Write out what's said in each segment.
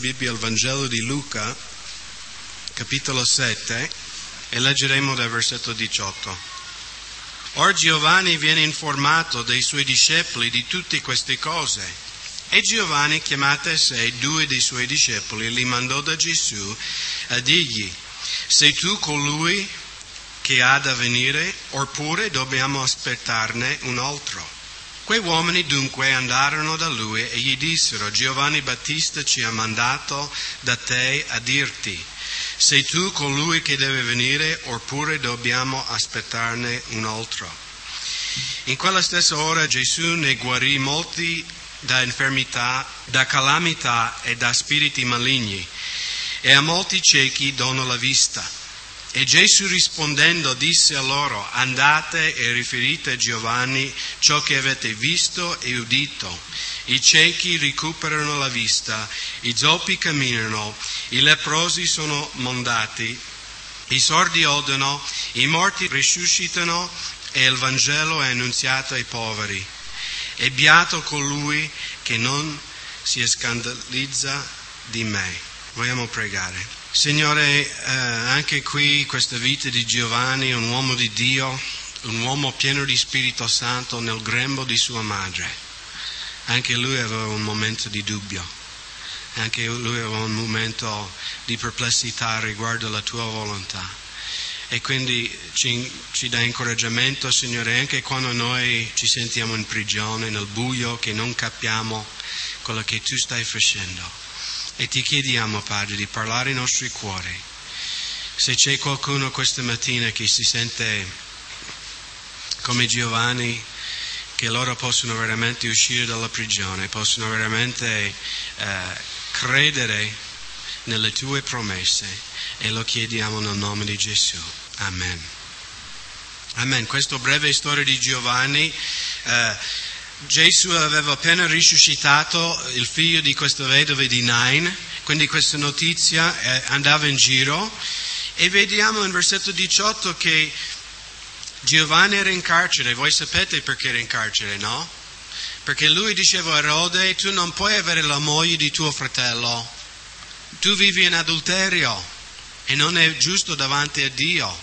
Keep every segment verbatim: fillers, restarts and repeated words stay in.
Bibbia al Vangelo di Luca, capitolo sette, e leggeremo dal versetto diciotto. Or Giovanni viene informato dai suoi discepoli di tutte queste cose, e Giovanni, chiamate a sé due dei suoi discepoli, li mandò da Gesù a dirgli: sei tu colui che ha da venire, oppure dobbiamo aspettarne un altro? Quei uomini dunque andarono da lui e gli dissero: Giovanni Battista ci ha mandato da te a dirti: sei tu colui che deve venire, oppure dobbiamo aspettarne un altro? In quella stessa ora Gesù ne guarì molti da infermità, da calamità e da spiriti maligni, e a molti ciechi donò la vista. E Gesù rispondendo disse a loro: andate e riferite a Giovanni ciò che avete visto e udito. I ciechi recuperano la vista, i zoppi camminano, i leprosi sono mondati, i sordi odono, i morti risuscitano e il Vangelo è annunziato ai poveri. E beato colui che non si scandalizza di me. Vogliamo pregare. Signore, eh, anche qui questa vita di Giovanni, un uomo di Dio, un uomo pieno di Spirito Santo nel grembo di sua madre, anche lui aveva un momento di dubbio, anche lui aveva un momento di perplessità riguardo alla tua volontà, e quindi ci, ci dà incoraggiamento, Signore, anche quando noi ci sentiamo in prigione, nel buio, che non capiamo quello che tu stai facendo. E ti chiediamo, Padre, di parlare ai nostri cuori. Se c'è qualcuno questa mattina che si sente come Giovanni, che loro possono veramente uscire dalla prigione, possono veramente eh, credere nelle tue promesse, e lo chiediamo nel nome di Gesù. Amen. Amen. Questa breve storia di Giovanni. Eh, Gesù aveva appena risuscitato il figlio di questa vedova di Nain, quindi questa notizia eh, andava in giro, e vediamo in versetto diciotto che Giovanni era in carcere. Voi sapete perché era in carcere, no? Perché lui diceva a Erode: tu non puoi avere la moglie di tuo fratello, tu vivi in adulterio e non è giusto davanti a Dio.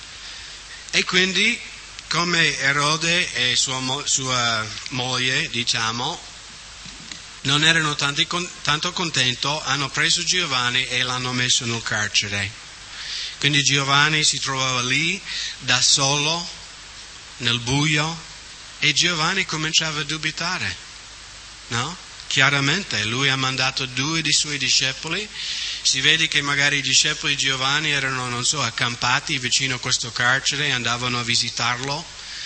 E quindi, come Erode e sua, mo- sua moglie, diciamo, non erano tanti, con, tanto contenti, hanno preso Giovanni e l'hanno messo nel carcere. Quindi Giovanni si trovava lì da solo, nel buio, e Giovanni cominciava a dubitare, no? Chiaramente lui ha mandato due dei suoi discepoli. Si vede che magari i discepoli di Giovanni erano, non so, accampati vicino a questo carcere e andavano a visitarlo.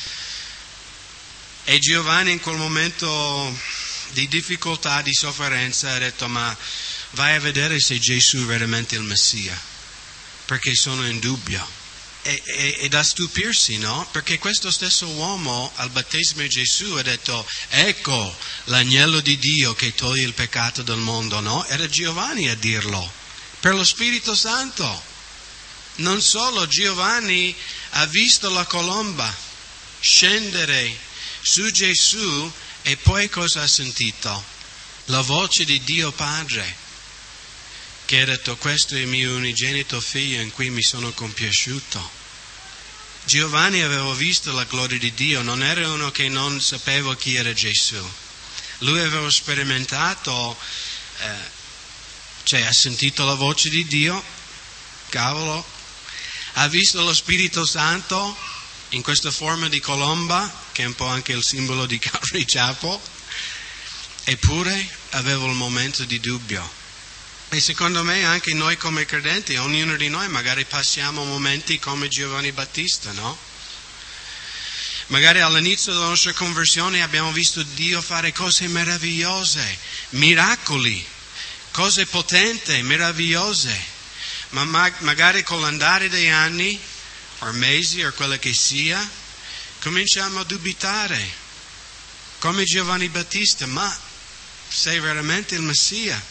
E Giovanni in quel momento di difficoltà, di sofferenza, ha detto: ma vai a vedere se Gesù è veramente il Messia, perché sono in dubbio. E, e, e da stupirsi, no? Perché questo stesso uomo al battesimo di Gesù ha detto: ecco l'agnello di Dio che toglie il peccato del mondo, no? Era Giovanni a dirlo, per lo Spirito Santo. Non solo, Giovanni ha visto la colomba scendere su Gesù, e poi cosa ha sentito? La voce di Dio Padre, che ha detto: questo è il mio unigenito figlio in cui mi sono compiaciuto. Giovanni aveva visto la gloria di Dio, non era uno che non sapeva chi era Gesù. Lui aveva sperimentato, eh, cioè ha sentito la voce di Dio, cavolo, ha visto lo Spirito Santo in questa forma di colomba, che è un po' anche il simbolo di capricciapo, eppure aveva un momento di dubbio. E secondo me anche noi come credenti, ognuno di noi magari passiamo momenti come Giovanni Battista, no? Magari all'inizio della nostra conversione abbiamo visto Dio fare cose meravigliose, miracoli, cose potenti, meravigliose, ma magari con l'andare dei anni, o mesi, o quello che sia, cominciamo a dubitare, come Giovanni Battista: ma sei veramente il Messia?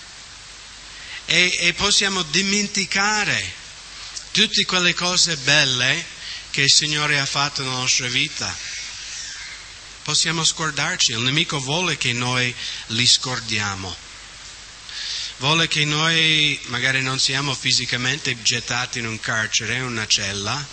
E, e possiamo dimenticare tutte quelle cose belle che il Signore ha fatto nella nostra vita. Possiamo scordarci, il nemico vuole che noi li scordiamo. vuole che noi magari non siamo fisicamente gettati in un carcere, in una cella,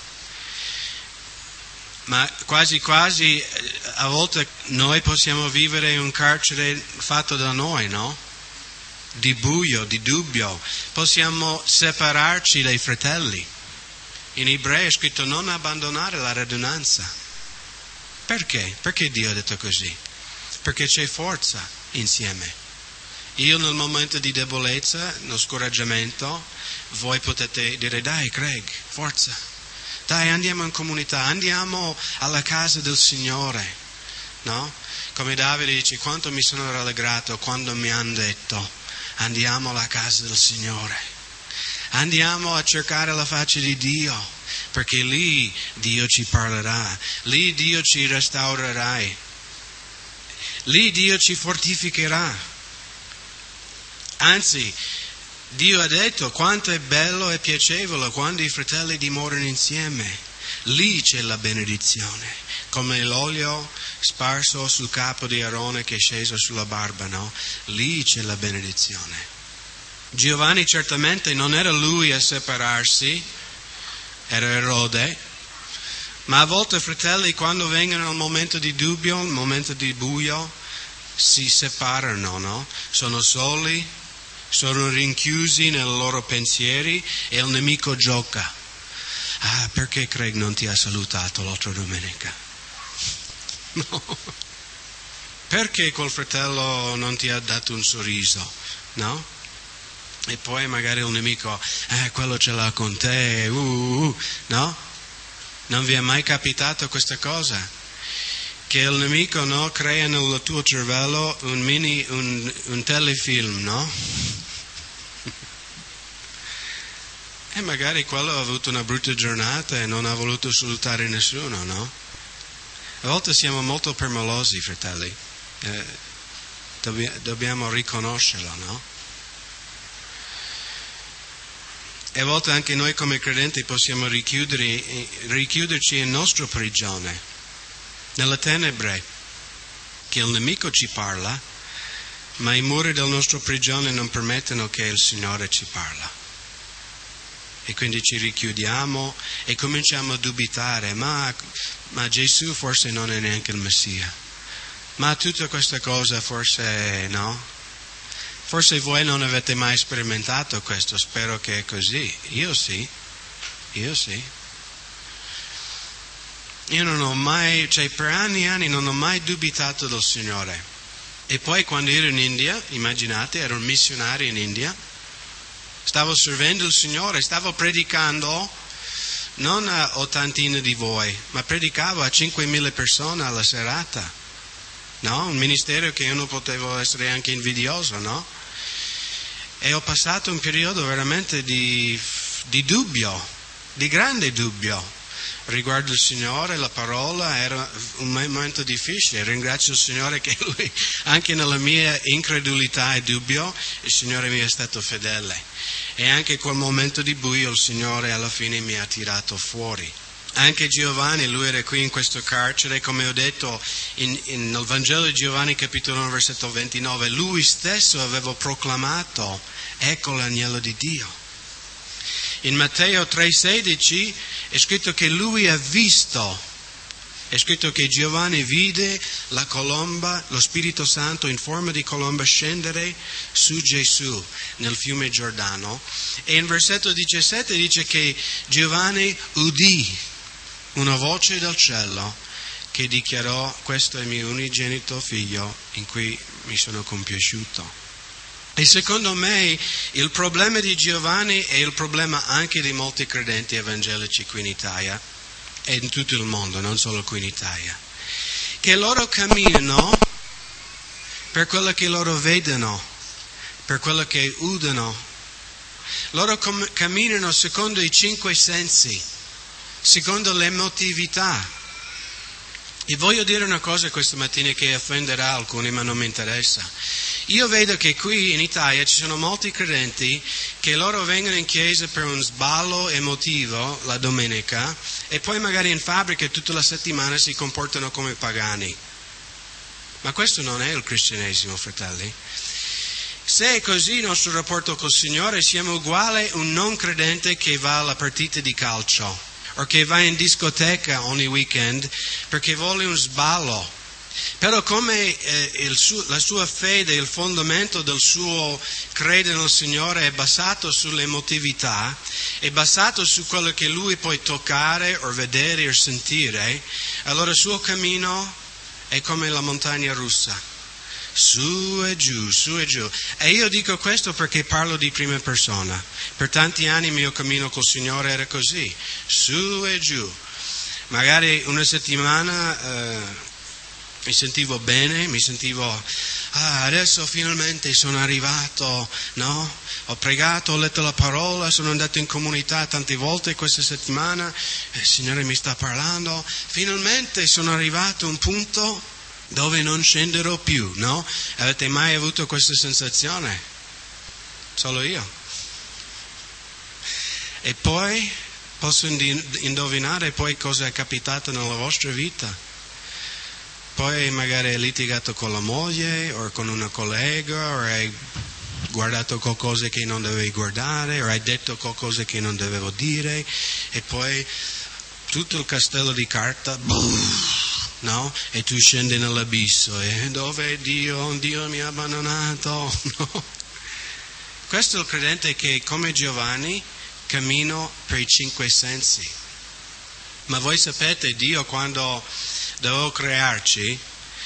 ma quasi quasi a volte noi possiamo vivere in un carcere fatto da noi, no? Di buio, di dubbio. Possiamo separarci dai fratelli. In ebrei è scritto non abbandonare la radunanza. Perché? Perché Dio ha detto così? Perché c'è forza insieme. Io nel momento di debolezza, nello scoraggiamento, voi potete dire dai Craig, forza, dai andiamo in comunità, andiamo alla casa del Signore, no? Come Davide dice, quanto mi sono rallegrato quando mi hanno detto andiamo alla casa del Signore, andiamo a cercare la faccia di Dio, perché lì Dio ci parlerà, lì Dio ci restaurerà, lì Dio ci fortificherà. Anzi, Dio ha detto quanto è bello e piacevole quando i fratelli dimorano insieme. Lì c'è la benedizione, come l'olio sparso sul capo di Aarone che è sceso sulla barba, no? Lì c'è la benedizione. Giovanni certamente non era lui a separarsi, era Erode, ma a volte fratelli quando vengono al momento di dubbio, al momento di buio, si separano, no? Sono soli, sono rinchiusi nei loro pensieri e il nemico gioca. Ah, perché Craig non ti ha salutato l'altra domenica? No. Perché quel fratello non ti ha dato un sorriso? No? E poi magari il nemico, eh, quello ce l'ha con te, uh, uh, no? Non vi è mai capitato questa cosa? Che il nemico, no, crea nel tuo cervello un mini, un, un telefilm, no? E magari quello ha avuto una brutta giornata e non ha voluto salutare nessuno, no? A volte siamo molto permalosi, fratelli. Eh, dobb- dobbiamo riconoscerlo, no? E a volte anche noi come credenti possiamo richiudere, richiuderci in nostra prigione, nelle tenebre, che il nemico ci parla, ma i muri della nostra prigione non permettono che il Signore ci parla. E quindi ci richiudiamo e cominciamo a dubitare, ma, ma Gesù forse non è neanche il Messia, ma tutta questa cosa forse no? Forse voi non avete mai sperimentato questo, spero che è così. Io sì, io sì. Io non ho mai, cioè per anni e anni non ho mai dubitato del Signore. E poi quando ero in India, immaginate, ero un missionario in India, stavo servendo il Signore, stavo predicando non a ottantina di voi, ma predicavo a cinquemila persone alla serata, no? Un ministero che io non potevo essere anche invidioso, no? E ho passato un periodo veramente di, di dubbio, di grande dubbio riguardo il Signore, la parola, era un momento difficile. Ringrazio il Signore che Lui, anche nella mia incredulità e dubbio, il Signore mi è stato fedele. E anche quel momento di buio il Signore alla fine mi ha tirato fuori. Anche Giovanni, lui era qui in questo carcere, come ho detto in, in, nel Vangelo di Giovanni capitolo uno versetto ventinove, lui stesso aveva proclamato, ecco l'agnello di Dio. In Matteo tre sedici è scritto che lui ha visto, è scritto che Giovanni vide la colomba, lo Spirito Santo in forma di colomba scendere su Gesù nel fiume Giordano, e in versetto diciassette dice che Giovanni udì una voce dal cielo che dichiarò: questo è il mio unigenito figlio in cui mi sono compiaciuto. E secondo me il problema di Giovanni è il problema anche di molti credenti evangelici qui in Italia e in tutto il mondo, non solo qui in Italia, che loro camminano per quello che loro vedono, per quello che udono. Loro com- camminano secondo i cinque sensi, secondo l'emotività. E voglio dire una cosa questa mattina che offenderà alcuni, ma non mi interessa. Io vedo che qui in Italia ci sono molti credenti che loro vengono in chiesa per un sballo emotivo la domenica e poi magari in fabbrica tutta la settimana si comportano come pagani. Ma questo non è il cristianesimo, fratelli. Se è così il nostro rapporto col Signore, siamo uguali a un non credente che va alla partita di calcio o che va in discoteca ogni weekend perché vuole un sballo. Però come eh, il su, la sua fede, il fondamento del suo credere nel Signore è basato sull'emotività, è basato su quello che lui può toccare o vedere o sentire, allora il suo cammino è come la montagna russa. Su e giù, su e giù. E io dico questo perché parlo di prima persona. Per tanti anni il mio cammino col Signore era così, su e giù. Magari una settimana eh, mi sentivo bene, mi sentivo, ah, adesso finalmente sono arrivato, no? Ho pregato, ho letto la parola, sono andato in comunità tante volte questa settimana, il Signore mi sta parlando, finalmente sono arrivato a un punto dove non scenderò più, no? Avete mai avuto questa sensazione? Solo io. E poi posso indovinare poi cosa è capitato nella vostra vita. Poi magari hai litigato con la moglie o con una collega o hai guardato qualcosa che non dovevi guardare o hai detto qualcosa che non dovevo dire e poi tutto il castello di carta, no? E tu scendi nell'abisso e dove è Dio? Dio mi ha abbandonato, no? Questo è il credente che come Giovanni cammino per i cinque sensi. Ma voi sapete, Dio quando dovevo crearci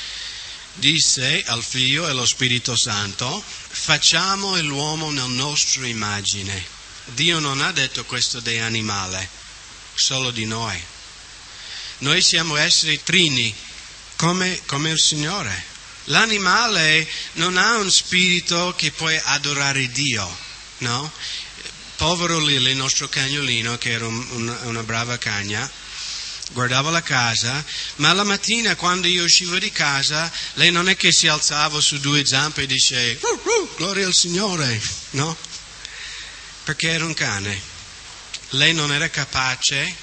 disse al Figlio e allo Spirito Santo: facciamo l'uomo nel nostro immagine. Dio non ha detto questo dei animali, solo di noi. Noi siamo esseri trini, come, come il Signore. L'animale non ha un spirito che può adorare Dio, no? Povero Lily, il nostro cagnolino, che era un, un, una brava cagna, guardava la casa, ma la mattina quando io uscivo di casa, lei non è che si alzava su due zampe e dice, uh, uh, gloria al Signore, no? Perché era un cane. Lei non era capace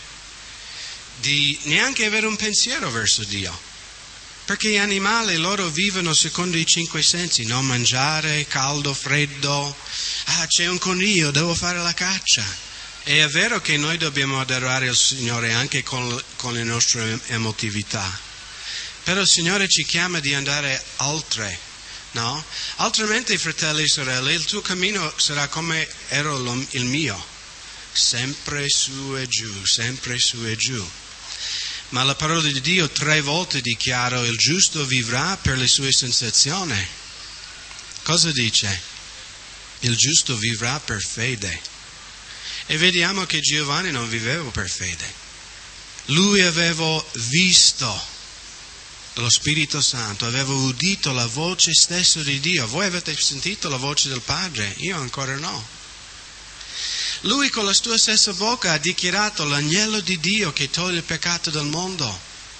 di neanche avere un pensiero verso Dio. Perché gli animali, loro vivono secondo i cinque sensi, no? Mangiare, caldo, freddo, ah c'è un coniglio, devo fare la caccia. E è vero che noi dobbiamo adorare il Signore anche con, con le nostre emotività, però il Signore ci chiama di andare oltre, no? Altrimenti, fratelli e sorelle, il tuo cammino sarà come era il mio, sempre su e giù, sempre su e giù. Ma la parola di Dio tre volte dichiara: il giusto vivrà per le sue sensazioni. Cosa dice? Il giusto vivrà per fede. E vediamo che Giovanni non viveva per fede. Lui aveva visto lo Spirito Santo, aveva udito la voce stessa di Dio. Voi avete sentito la voce del Padre? Io ancora no. Lui con la sua stessa bocca ha dichiarato l'agnello di Dio che toglie il peccato del mondo.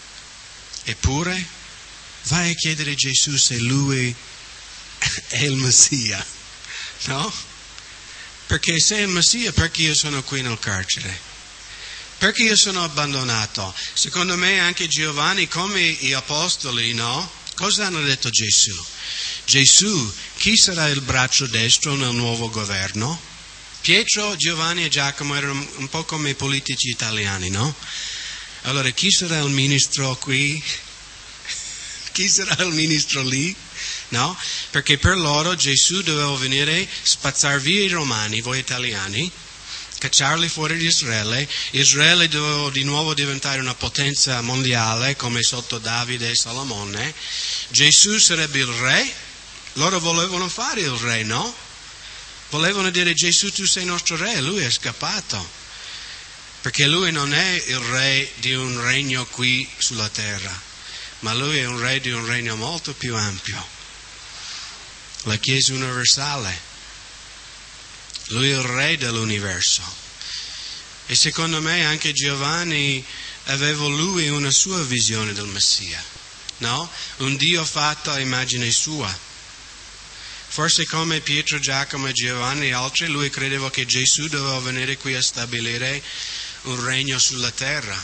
Eppure vai a chiedere a Gesù se lui è il Messia, no? Perché se è il Messia, perché io sono qui nel carcere? Perché io sono abbandonato? Secondo me anche Giovanni, come gli apostoli, no? Cosa hanno detto Gesù? Gesù, chi sarà il braccio destro nel nuovo governo? Pietro, Giovanni e Giacomo erano un po' come i politici italiani, no? Allora, chi sarà il ministro qui? Chi sarà il ministro lì? No? Perché per loro Gesù doveva venire, spazzare via i romani, voi italiani, cacciarli fuori di Israele. Israele doveva di nuovo diventare una potenza mondiale come sotto Davide e Salomone. Gesù sarebbe il re. Loro volevano fare il re, no? Volevano dire: Gesù, tu sei nostro re. Lui è scappato perché lui non è il re di un regno qui sulla terra, ma lui è un re di un regno molto più ampio, la Chiesa universale. Lui è il re dell'universo. E secondo me anche Giovanni aveva lui una sua visione del Messia, no? Un Dio fatto a immagine sua. Forse come Pietro, Giacomo e Giovanni e altri, lui credeva che Gesù doveva venire qui a stabilire un regno sulla terra.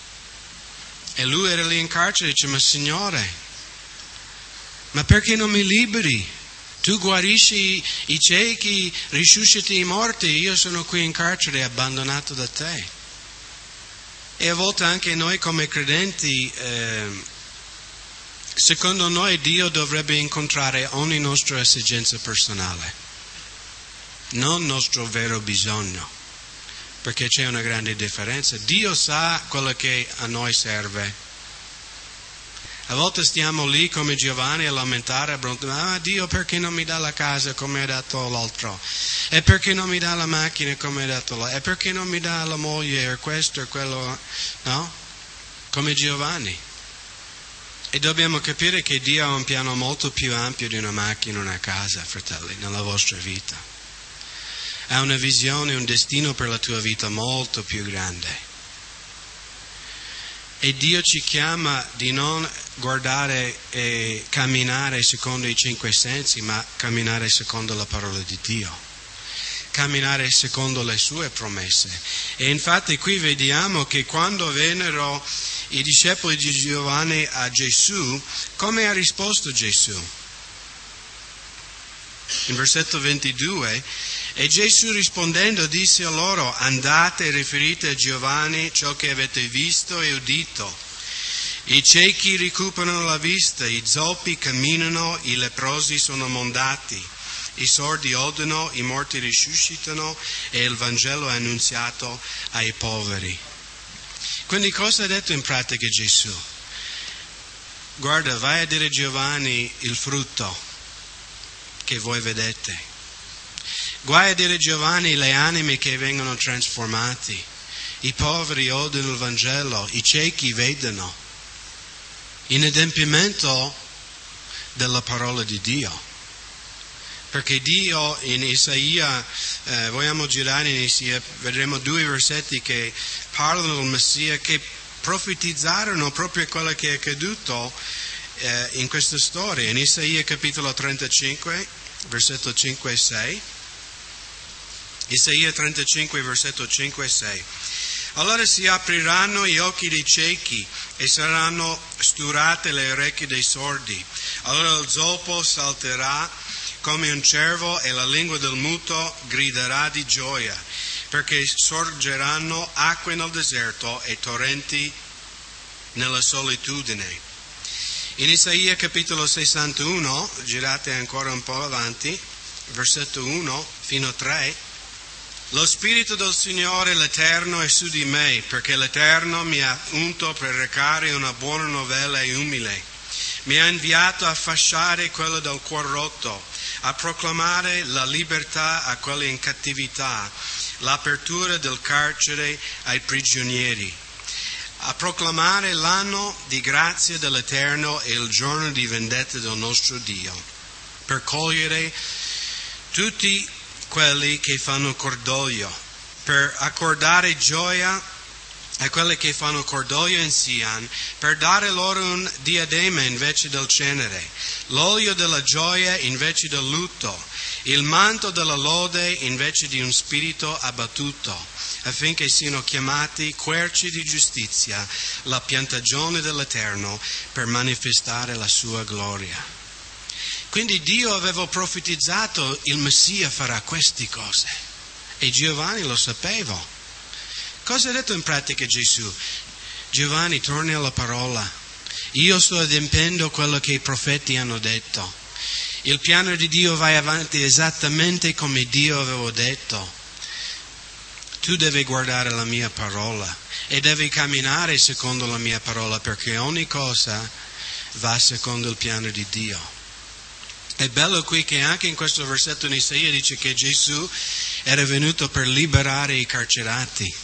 E lui era lì in carcere e dice: ma Signore, ma perché non mi liberi? Tu guarisci i ciechi, risusciti i morti, io sono qui in carcere abbandonato da te. E a volte anche noi come credenti, eh, secondo noi Dio dovrebbe incontrare ogni nostra esigenza personale, non nostro vero bisogno, perché c'è una grande differenza. Dio sa quello che a noi serve. A volte stiamo lì come Giovanni a lamentare, a brontolare, ah Dio perché non mi dà la casa come hai dato l'altro? E perché non mi dà la macchina come hai dato l'altro? E perché non mi dà la moglie o questo o quello? No? Come Giovanni. E dobbiamo capire che Dio ha un piano molto più ampio di una macchina, una casa, fratelli, nella vostra vita. Ha una visione, un destino per la tua vita molto più grande. E Dio ci chiama di non guardare e camminare secondo i cinque sensi, ma camminare secondo la parola di Dio, camminare secondo le sue promesse. E infatti qui vediamo che quando vennero i discepoli di Giovanni a Gesù, come ha risposto Gesù? In versetto ventidue, e Gesù rispondendo disse a loro, andate e riferite a Giovanni ciò che avete visto e udito. I ciechi recuperano la vista, i zoppi camminano, i leprosi sono mondati, i sordi odono, i morti risuscitano e il Vangelo è annunziato ai poveri. Quindi cosa ha detto in pratica Gesù? Guarda, vai a dire a Giovanni il frutto che voi vedete. Guai a dire Giovanni le anime che vengono trasformate, i poveri odono il Vangelo, i ciechi vedono, in adempimento della parola di Dio. Perché Dio in Isaia, eh, vogliamo girare in Isaia, vedremo due versetti che parlano del Messia, che profetizzarono proprio quello che è accaduto eh, in questa storia. In Isaia capitolo trentacinque, versetto cinque e sei. Isaia trentacinque, versetto cinque e sei. Allora si apriranno gli occhi dei ciechi e saranno sturate le orecchie dei sordi. Allora il zoppo salterà come un cervo e la lingua del muto griderà di gioia, perché sorgeranno acque nel deserto e torrenti nella solitudine. In Isaia capitolo sessantuno, girate ancora un po' avanti, versetto uno fino a tre. Lo Spirito del Signore l'Eterno è su di me, perché l'Eterno mi ha unto per recare una buona novella e umile. Mi ha inviato a fasciare quello del cuor rotto, a proclamare la libertà a quelli in cattività, l'apertura del carcere ai prigionieri, a proclamare l'anno di grazia dell'Eterno e il giorno di vendetta del nostro Dio, per cogliere tutti quelli che fanno cordoglio, per accordare gioia a quelli che fanno cordoglio in Sion, per dare loro un diadema invece del cenere, l'olio della gioia invece del lutto, il manto della lode invece di un spirito abbattuto, affinché siano chiamati querci di giustizia, la piantagione dell'Eterno, per manifestare la sua gloria. Quindi Dio aveva profetizzato il Messia farà queste cose e Giovanni lo sapeva. Cosa ha detto in pratica Gesù? Giovanni, torni alla parola. Io sto adempiendo quello che i profeti hanno detto. Il piano di Dio va avanti esattamente come Dio aveva detto. Tu devi guardare la mia parola e devi camminare secondo la mia parola, perché ogni cosa va secondo il piano di Dio. È bello qui che anche in questo versetto in Isaia dice che Gesù era venuto per liberare i carcerati.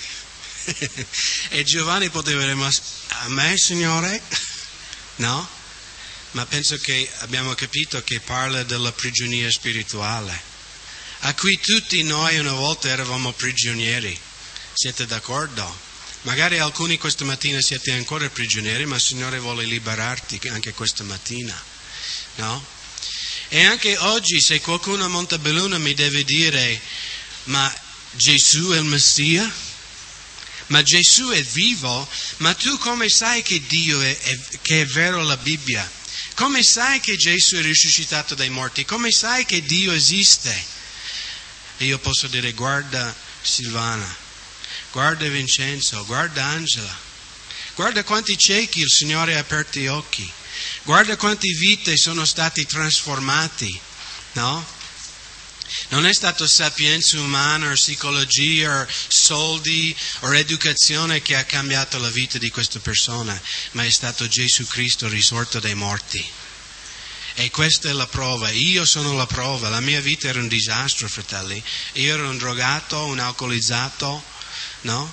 E Giovanni poteva dire, ma a me Signore? No? Ma penso che abbiamo capito che parla della prigionia spirituale, a cui tutti noi una volta eravamo prigionieri. Siete d'accordo? Magari alcuni questa mattina siete ancora prigionieri, ma il Signore vuole liberarti anche questa mattina. No? E anche oggi, se qualcuno a Montebelluna mi deve dire, ma Gesù è il Messia? Ma Gesù è vivo? Ma tu come sai che Dio è, è, che è vero la Bibbia? Come sai che Gesù è risuscitato dai morti? Come sai che Dio esiste? E io posso dire: guarda Silvana, guarda Vincenzo, guarda Angela, guarda quanti ciechi il Signore ha aperto gli occhi, guarda quante vite sono stati trasformati, no? Non è stato sapienza umana o psicologia o soldi o educazione che ha cambiato la vita di questa persona, ma è stato Gesù Cristo risorto dai morti. E questa è la prova. Io sono la prova. La mia vita era un disastro, fratelli. Io ero un drogato, un alcolizzato, no?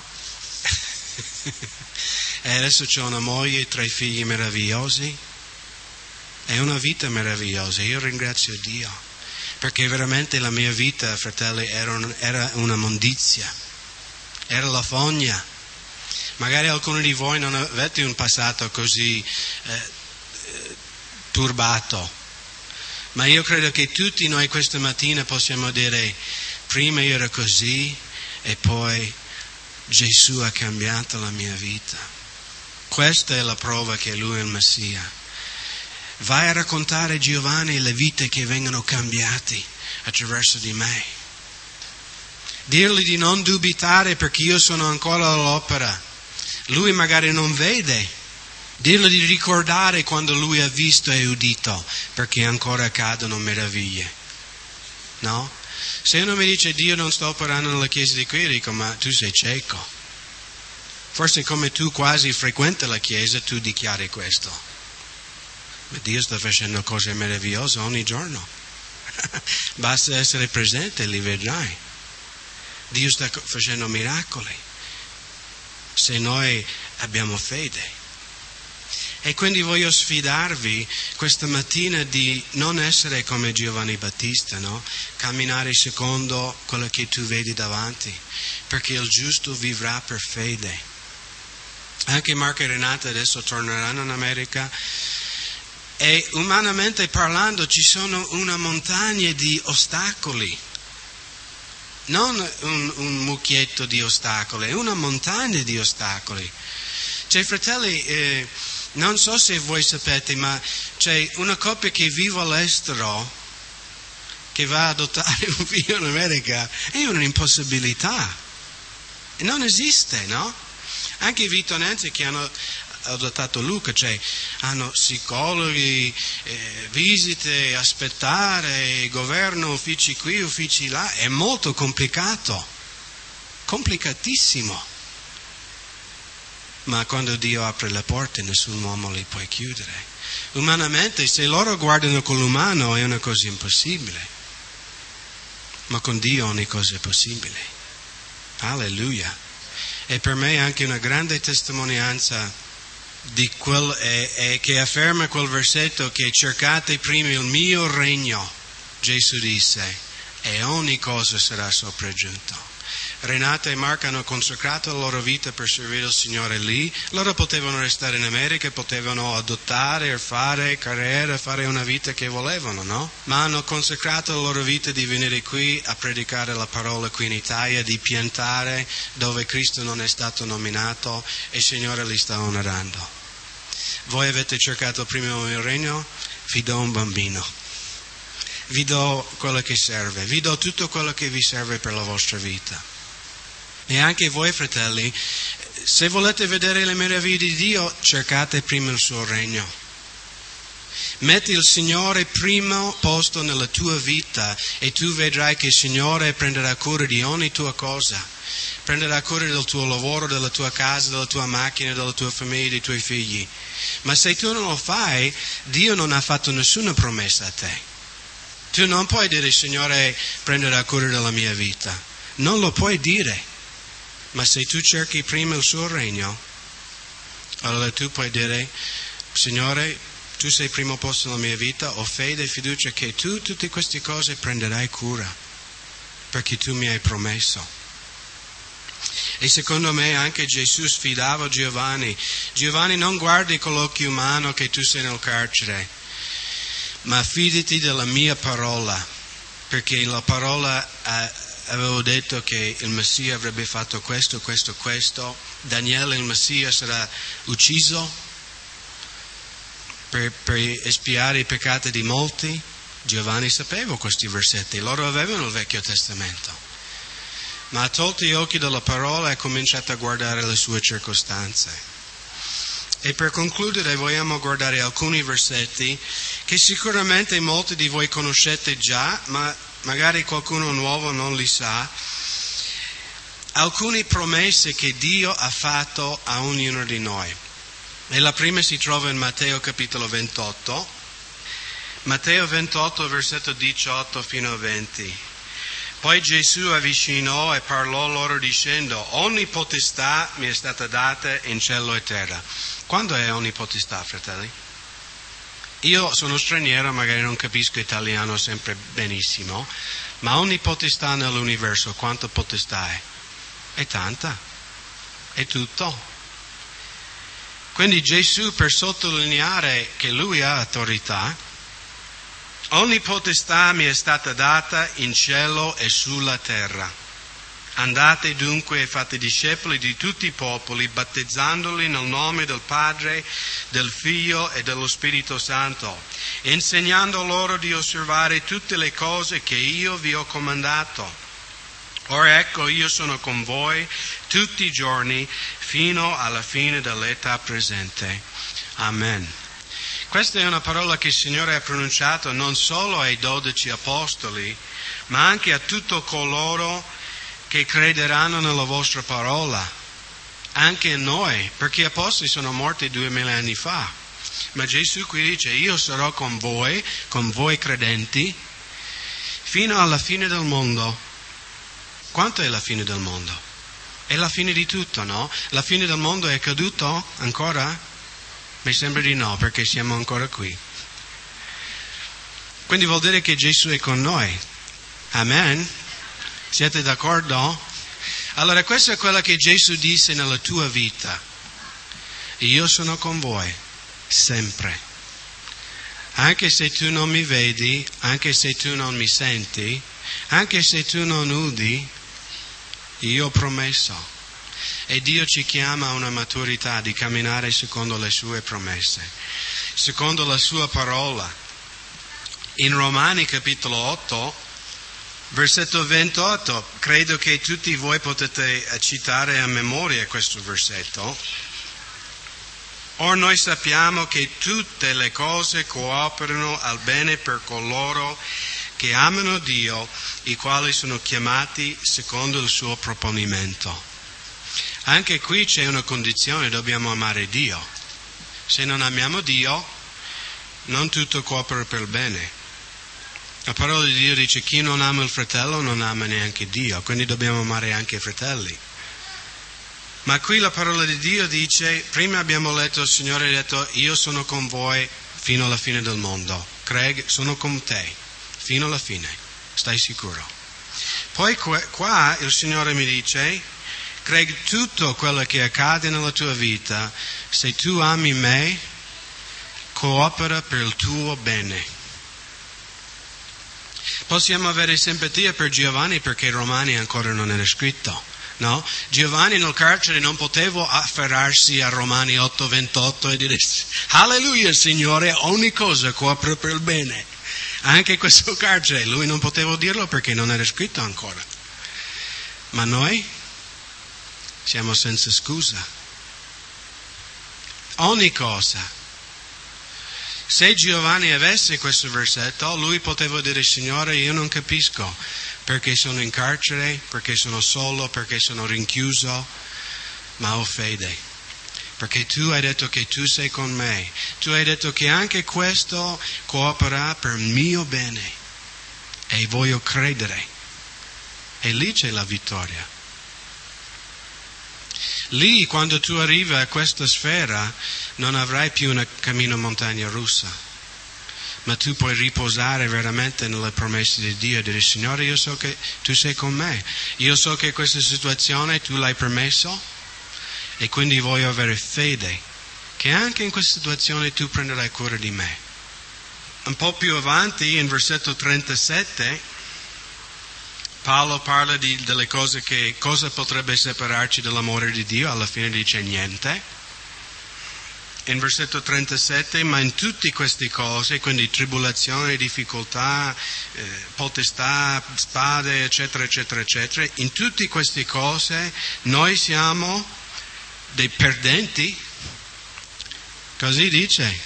E adesso ho una moglie e tre figli meravigliosi. È una vita meravigliosa. Io ringrazio Dio. Perché veramente la mia vita, fratelli, era, un, era una mondizia, era la fogna. Magari alcuni di voi non avete un passato così eh, turbato, ma io credo che tutti noi questa mattina possiamo dire: prima io ero così e poi Gesù ha cambiato la mia vita. Questa è la prova che Lui è il Messia. Vai a raccontare a Giovanni le vite che vengono cambiate attraverso di me. Dirgli di non dubitare perché io sono ancora all'opera. Lui magari non vede. Dirgli di ricordare quando lui ha visto e udito, perché ancora accadono meraviglie. No? Se uno mi dice: Dio non sta operando nella chiesa di qui, dico: ma tu sei cieco. Forse come tu quasi frequenti la chiesa, tu dichiari questo. Ma Dio sta facendo cose meravigliose ogni giorno. Basta essere presente e li vedrai. Dio sta facendo miracoli. Se noi abbiamo fede. E quindi voglio sfidarvi questa mattina di non essere come Giovanni Battista, no? Camminare secondo quello che tu vedi davanti. Perché il giusto vivrà per fede. Anche Marco e Renata adesso torneranno in America. E umanamente parlando ci sono una montagna di ostacoli, non un, un mucchietto di ostacoli, è una montagna di ostacoli. Cioè, fratelli, eh, non so se voi sapete, ma c'è una coppia che vive all'estero, che va ad adottare un figlio in America, è un'impossibilità, non esiste, no? Anche i vitonensi che hanno adottato Luca, cioè hanno psicologi, eh, visite, aspettare, governo, uffici qui, uffici là, è molto complicato, complicatissimo. Ma quando Dio apre le porte nessun uomo le può chiudere. Umanamente, se loro guardano con l'umano è una cosa impossibile, ma con Dio ogni cosa è possibile. Alleluia. E per me è anche una grande testimonianza di quel, è, è che afferma quel versetto che cercate prima il mio regno, Gesù disse, e ogni cosa sarà sopraggiunto. Renata e Marco hanno consacrato la loro vita per servire il Signore lì. Loro potevano restare in America, potevano adottare, fare carriera, fare una vita che volevano, no? Ma hanno consacrato la loro vita di venire qui a predicare la parola qui in Italia, di piantare dove Cristo non è stato nominato e il Signore li sta onorando. Voi avete cercato prima il mio regno? Vi do un bambino. Vi do quello che serve. Vi do tutto quello che vi serve per la vostra vita. E anche voi, fratelli, se volete vedere le meraviglie di Dio, cercate prima il suo regno. Metti il Signore primo posto nella tua vita e tu vedrai che il Signore prenderà cura di ogni tua cosa. Prenderà cura del tuo lavoro, della tua casa, della tua macchina, della tua famiglia, dei tuoi figli. Ma se tu non lo fai, Dio non ha fatto nessuna promessa a te. Tu non puoi dire: Signore prenderà cura della mia vita. Non lo puoi dire. Ma se tu cerchi prima il suo regno, allora tu puoi dire: Signore, tu sei primo posto nella mia vita, ho fede e fiducia che tu tutte queste cose prenderai cura, perché tu mi hai promesso. E secondo me anche Gesù sfidava Giovanni. Giovanni, non guardi con l'occhio umano che tu sei nel carcere, ma fidati della mia parola, perché la parola eh, avevo detto che il Messia avrebbe fatto questo, questo, questo. Daniele, il Messia, sarà ucciso. per, per espiare i peccati di molti? Giovanni sapeva questi versetti, loro avevano il Vecchio Testamento, ma ha tolto gli occhi dalla parola e ha cominciato a guardare le sue circostanze. E per concludere vogliamo guardare alcuni versetti che sicuramente molti di voi conoscete già, ma magari qualcuno nuovo non li sa. Alcune promesse che Dio ha fatto a ognuno di noi. E la prima si trova in Matteo capitolo ventotto. Matteo ventotto, versetto diciotto fino a venti. Poi Gesù avvicinò e parlò loro dicendo: ogni potestà mi è stata data in cielo e terra. Quando è ogni potestà, fratelli? Io sono straniero, magari non capisco italiano sempre benissimo, ma ogni potestà nell'universo, quanta potestà è? È tanta, è tutto. Quindi Gesù, per sottolineare che Lui ha autorità, ogni potestà mi è stata data in cielo e sulla terra. Andate dunque e fate discepoli di tutti i popoli, battezzandoli nel nome del Padre, del Figlio e dello Spirito Santo, insegnando loro di osservare tutte le cose che io vi ho comandato. Ora ecco, io sono con voi tutti i giorni fino alla fine dell'età presente. Amen. Questa è una parola che il Signore ha pronunciato non solo ai dodici apostoli, ma anche a tutti coloro che crederanno nella vostra parola, anche a noi, perché gli apostoli sono morti duemila anni fa. Ma Gesù qui dice: io sarò con voi, con voi credenti, fino alla fine del mondo. Quanto è la fine del mondo? È la fine di tutto, no? La fine del mondo è caduto ancora? Mi sembra di no, perché siamo ancora qui. Quindi vuol dire che Gesù è con noi. Amen? Siete d'accordo? Allora questo è quello che Gesù disse nella tua vita. Io sono con voi, sempre. Anche se tu non mi vedi, anche se tu non mi senti, anche se tu non udi, io ho promesso. E Dio ci chiama a una maturità di camminare secondo le sue promesse, secondo la sua parola. In Romani capitolo otto, versetto ventotto, credo che tutti voi potete citare a memoria questo versetto. Or noi sappiamo che tutte le cose cooperano al bene per coloro che amano Dio, i quali sono chiamati secondo il suo proponimento. Anche qui c'è una condizione: dobbiamo amare Dio. Se non amiamo Dio, non tutto coopera per il bene. La parola di Dio dice: chi non ama il fratello non ama neanche Dio, quindi dobbiamo amare anche i fratelli. Ma qui la parola di Dio dice, prima abbiamo letto, il Signore ha detto: io sono con voi fino alla fine del mondo. Craig, sono con te fino alla fine, stai sicuro. Poi qua il Signore mi dice: Craig, tutto quello che accade nella tua vita, se tu ami me, coopera per il tuo bene. Possiamo avere simpatia per Giovanni perché Romani ancora non era scritto, no? Giovanni nel carcere non poteva afferrarsi a Romani otto ventotto e dire: alleluia Signore, ogni cosa coopera per il bene. Anche questo carcere, lui non poteva dirlo perché non era scritto ancora. Ma noi siamo senza scusa. Ogni cosa. Se Giovanni avesse questo versetto, lui poteva dire: Signore, io non capisco perché sono in carcere, perché sono solo, perché sono rinchiuso, ma ho fede. Perché tu hai detto che tu sei con me. Tu hai detto che anche questo coopera per il mio bene. E voglio credere. E lì c'è la vittoria. Lì, quando tu arrivi a questa sfera, non avrai più un cammino montagna russa, ma tu puoi riposare veramente nelle promesse di Dio e dire: Signore, io so che tu sei con me, io so che questa situazione tu l'hai permesso e quindi voglio avere fede che anche in questa situazione tu prenderai cura di me. Un po' più avanti, in versetto trentasette, Paolo parla di, delle cose che cosa potrebbe separarci dall'amore di Dio. Alla fine dice niente. in versetto trentasette, ma in tutte queste cose, quindi tribolazione, difficoltà, eh, potestà, spade, eccetera, eccetera, eccetera, in tutte queste cose noi siamo dei perdenti. Così dice.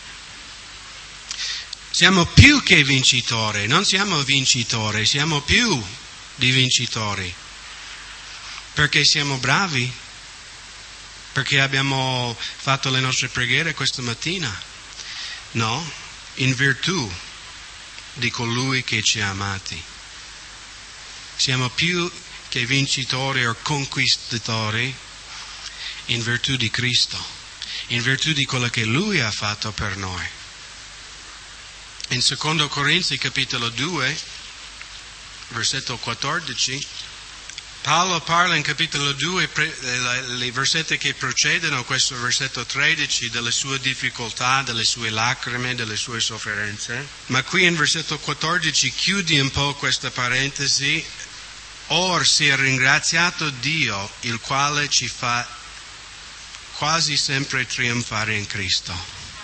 Siamo più che vincitori, non siamo vincitori, siamo più di vincitori. Perché siamo bravi? Perché abbiamo fatto le nostre preghiere questa mattina? No, in virtù di colui che ci ha amati. Siamo più che vincitori o conquistatori in virtù di Cristo, in virtù di quello che Lui ha fatto per noi. In secondo Corinzi capitolo due, versetto quattordici, Paolo parla in capitolo due, i versetti che precedono questo versetto tredici, delle sue difficoltà, delle sue lacrime, delle sue sofferenze. Ma qui in versetto quattordici chiudi un po' questa parentesi. Or sia ringraziato Dio, il quale ci fa quasi sempre trionfare in Cristo.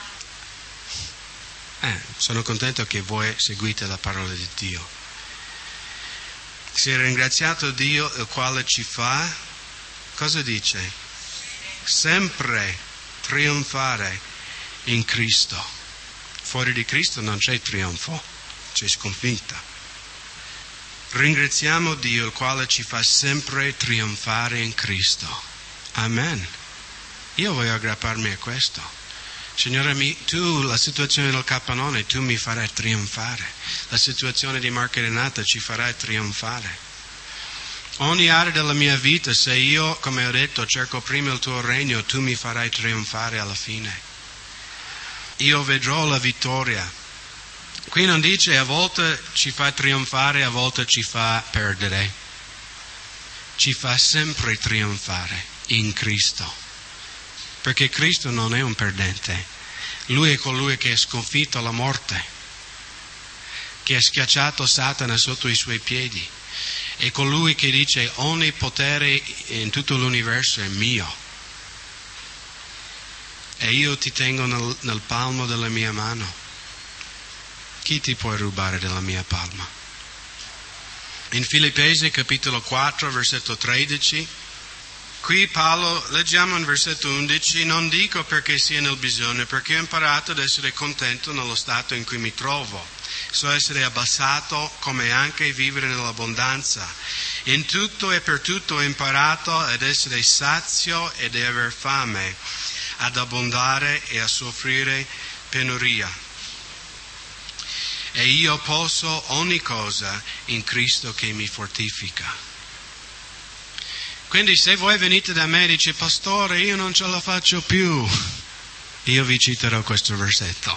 Eh, sono contento che voi seguite la parola di Dio. Sia ringraziato Dio, il quale ci fa, cosa dice? Sempre trionfare in Cristo. Fuori di Cristo non c'è trionfo, c'è sconfitta. Ringraziamo Dio, il quale ci fa sempre trionfare in Cristo. Amen. Io voglio aggrapparmi a questo. Signore, tu, la situazione del capannone, tu mi farai trionfare. La situazione di Marco e Renata ci farai trionfare. Ogni area della mia vita, se io, come ho detto, cerco prima il tuo regno, tu mi farai trionfare alla fine. Io vedrò la vittoria. Qui non dice a volte ci fa trionfare, a volte ci fa perdere. Ci fa sempre trionfare in Cristo. Perché Cristo non è un perdente. Lui è colui che ha sconfitto la morte, che ha schiacciato Satana sotto i suoi piedi. È colui che dice ogni potere in tutto l'universo è mio. E io ti tengo nel, nel palmo della mia mano. Chi ti può rubare dalla mia palma? In Filippesi capitolo quattro, versetto tredici, qui Paolo, leggiamo in versetto undici, non dico perché sia nel bisogno, perché ho imparato ad essere contento nello stato in cui mi trovo. So essere abbassato come anche vivere nell'abbondanza. In tutto e per tutto ho imparato ad essere sazio ed aver fame, ad abbondare e a soffrire penuria. E io posso ogni cosa in Cristo che mi fortifica. Quindi se voi venite da me e dice, pastore, io non ce la faccio più, io vi citerò questo versetto.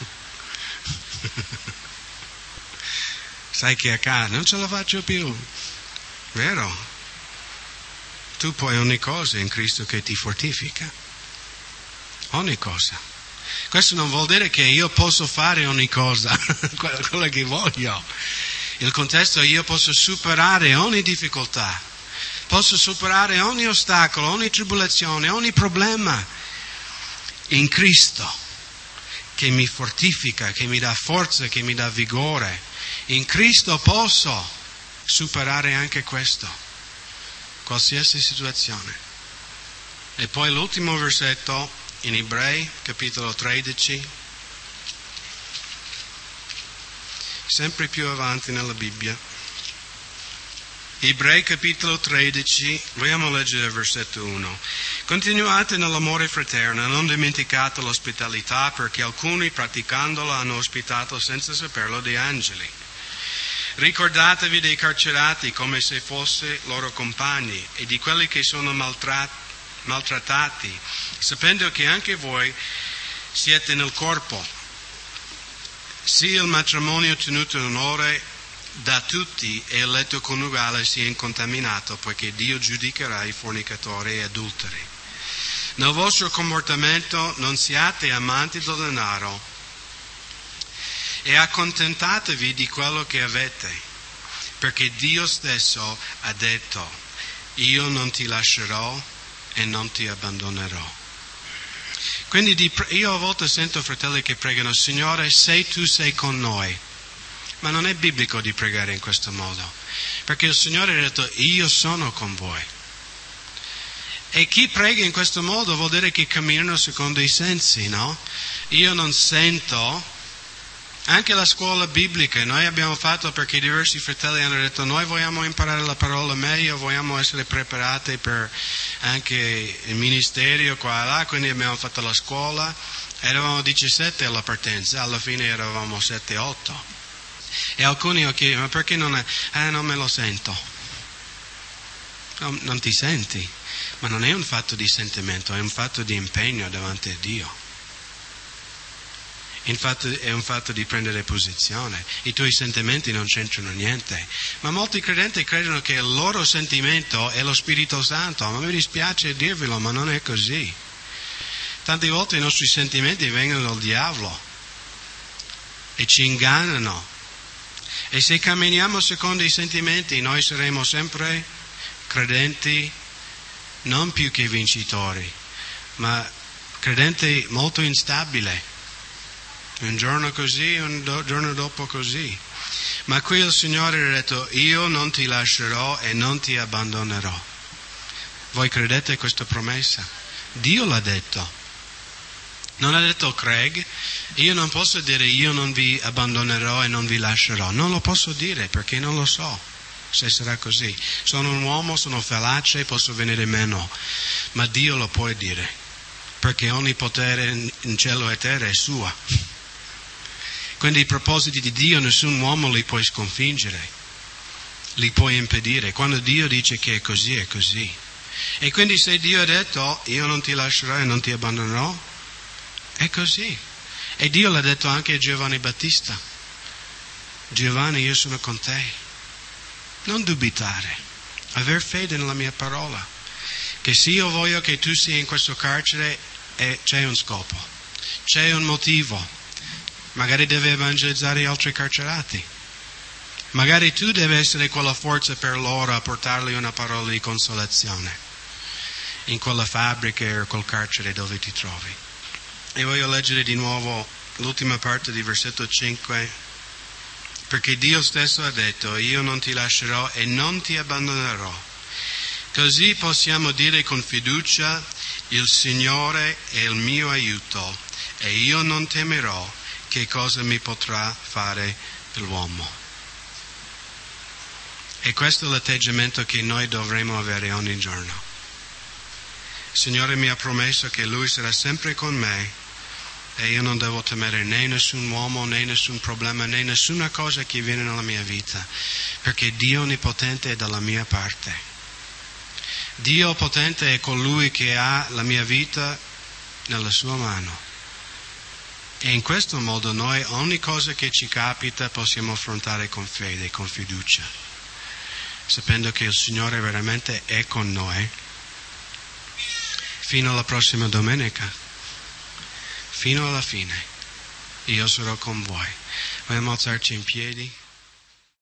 Sai che accade? Non ce la faccio più. Vero? Tu puoi ogni cosa in Cristo che ti fortifica. Ogni cosa. Questo non vuol dire che io posso fare ogni cosa, quello che voglio. Il contesto è io posso superare ogni difficoltà. Posso superare ogni ostacolo, ogni tribolazione, ogni problema in Cristo che mi fortifica, che mi dà forza, che mi dà vigore. In Cristo posso superare anche questo, qualsiasi situazione. E poi l'ultimo versetto in Ebrei, capitolo tredici, sempre più avanti nella Bibbia. Ebrei capitolo tredici, vogliamo leggere il versetto uno. Continuate nell'amore fraterno, non dimenticate l'ospitalità, perché alcuni praticandola hanno ospitato senza saperlo degli angeli. Ricordatevi dei carcerati come se fosse loro compagni e di quelli che sono maltrat- maltrattati, sapendo che anche voi siete nel corpo. Sia il matrimonio tenuto in onore da tutti e il letto coniugale sia incontaminato, poiché Dio giudicherà i fornicatori e adulteri. Nel vostro comportamento non siate amanti del denaro e accontentatevi di quello che avete, perché Dio stesso ha detto, io non ti lascerò e non ti abbandonerò. Quindi di, io a volte sento fratelli che pregano, Signore, se tu sei con noi. Ma non è biblico di pregare in questo modo, perché il Signore ha detto, io sono con voi. E chi prega in questo modo vuol dire che camminano secondo i sensi, no? Io non sento. Anche la scuola biblica noi abbiamo fatto perché diversi fratelli hanno detto noi vogliamo imparare la parola meglio, vogliamo essere preparati per anche il ministero qua e là, quindi abbiamo fatto la scuola, eravamo diciassette alla partenza, alla fine eravamo sette otto. E alcuni ho chiesto, ma perché non è? Eh, non me lo sento. No, non ti senti, ma non è un fatto di sentimento, è un fatto di impegno davanti a Dio. Infatti è un fatto di prendere posizione. I tuoi sentimenti non c'entrano niente. Ma molti credenti credono che il loro sentimento è lo Spirito Santo. Ma mi dispiace dirvelo, ma non è così. Tante volte i nostri sentimenti vengono dal diavolo e ci ingannano. E se camminiamo secondo i sentimenti, noi saremo sempre credenti, non più che vincitori, ma credenti molto instabili. Un giorno così, un do, giorno dopo così. Ma qui il Signore ha detto, io non ti lascerò e non ti abbandonerò. Voi credete a questa promessa? Dio l'ha detto. Non ha detto Craig, io non posso dire io non vi abbandonerò e non vi lascerò. Non lo posso dire perché non lo so se sarà così. Sono un uomo, sono fallace, posso venire meno. Ma Dio lo può dire, perché ogni potere in cielo e terra è sua. Quindi i propositi di Dio nessun uomo li può sconfiggere, li può impedire. Quando Dio dice che è così, è così. E quindi se Dio ha detto io non ti lascerò e non ti abbandonerò, è così. E Dio l'ha detto anche a Giovanni Battista. Giovanni, io sono con te. Non dubitare, aver fede nella mia parola. Che se io voglio che tu sia in questo carcere, eh, c'è un scopo, c'è un motivo. Magari deve evangelizzare altri carcerati. Magari tu devi essere quella forza per loro a portargli una parola di consolazione in quella fabbrica o quel carcere dove ti trovi. E voglio leggere di nuovo l'ultima parte di versetto cinque. Perché Dio stesso ha detto, io non ti lascerò e non ti abbandonerò. Così possiamo dire con fiducia, il Signore è il mio aiuto e io non temerò. Che cosa mi potrà fare l'uomo? E questo è l'atteggiamento che noi dovremo avere ogni giorno. Il Signore mi ha promesso che Lui sarà sempre con me e io non devo temere né nessun uomo, né nessun problema, né nessuna cosa che viene nella mia vita, perché Dio Onnipotente è dalla mia parte. Dio Potente è colui che ha la mia vita nella sua mano. E in questo modo noi ogni cosa che ci capita possiamo affrontare con fede, con fiducia, sapendo che il Signore veramente è con noi fino alla prossima domenica, fino alla fine. Io sarò con voi. Vogliamo alzarci in piedi?